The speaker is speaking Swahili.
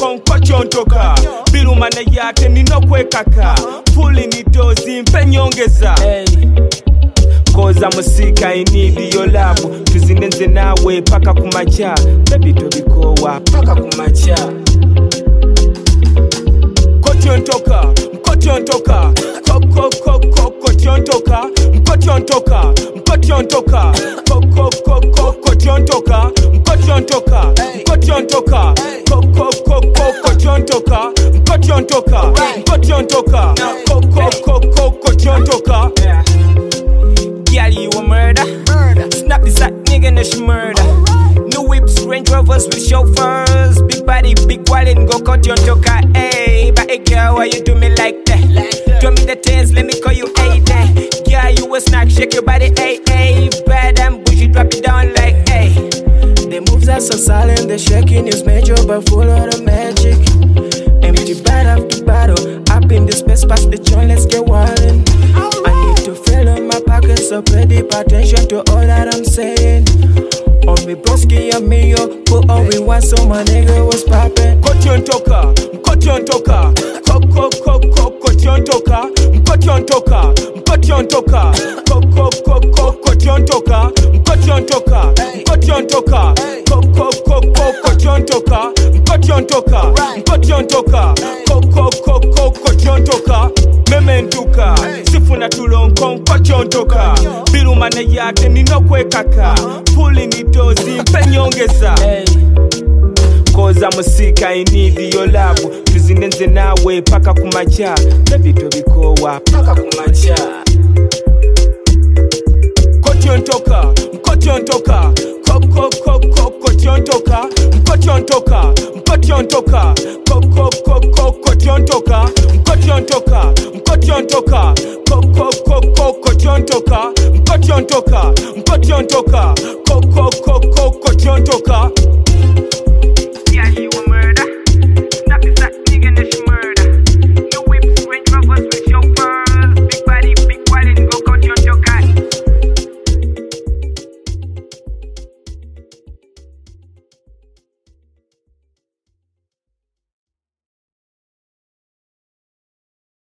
kochontoka Biruma na yate ninokwekaka Puli ni dozi mpenyongeza Koza musika I need your love Tuzinenze nawe paka kumacha Baby tobikowa paka kumacha Kochontoka Kochontoka Kochontoka Kochontoka Kochontoka Kochontoka Kochontoka Kochontoka Kochontoka Kochontoka Kochontoka Kochontoka Girl, you a murder. Snap this hot nigga, no she murder. New whips, Range Rovers with chauffeurs. Big body, big wallet, go cut your toka. Hey, but hey girl, why you do me like that? Throw me the tens, let me call you A day. Girl, you a snack, shake your body, hey, hey. Bad and bougie, drop it down like, hey. The moves are so silent, the shaking is major, but full of the magic. Empty bad after battle, up in the space, past the joint, let's get wildin'. I need to fill up my pockets, so pay deep attention to all that I'm saying. On me broski and me yo, put all we want, so my nigga was poppin'. Kochontoka, Kochontoka, Kochontoka, Kochontoka, Kochontoka, Kochontoka, Kochontoka, Kochontoka, Kochontoka, Kochontoka, Kochontoka, Kochontoka, Memenduka, Sifuna tulonko, Kochontoka, Biruma na yate ninokwekaka, Puli ni dozi mpenyongeza. Koza musika I need your love Tuzinenze nawe paka kumacha Baby tobikowa paka kumacha Kochontoka Kochontoka Kochontoka Kochontoka Kochontoka Kochontoka Kochontoka Kochontoka Kochontoka Kochontoka Kochontoka Kochontoka